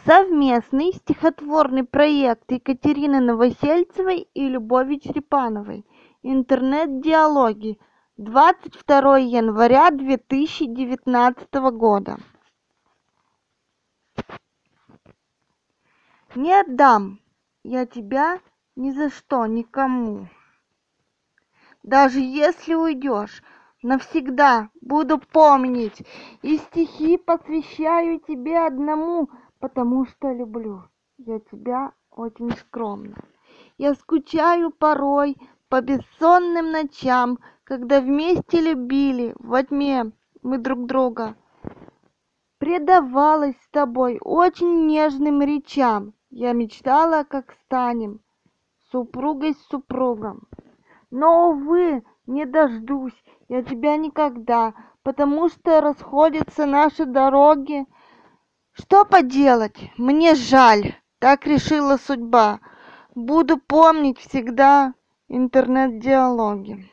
Совместный стихотворный проект Екатерины Новосельцевой и Любови Черепановой. Интернет-диалоги. 22 января 2019 года. Не отдам я тебя ни за что никому. Даже если уйдешь, навсегда буду помнить, и стихи посвящаю тебе одному, потому что люблю я тебя очень скромно. Я скучаю порой по бессонным ночам, когда вместе любили во тьме мы друг друга. Предавалась с тобой очень нежным речам. Я мечтала, как станем супругой с супругом. Но, увы, не дождусь я тебя никогда, потому что расходятся наши дороги. Что поделать, мне жаль, так решила судьба. Буду помнить всегда интернет-диалоги.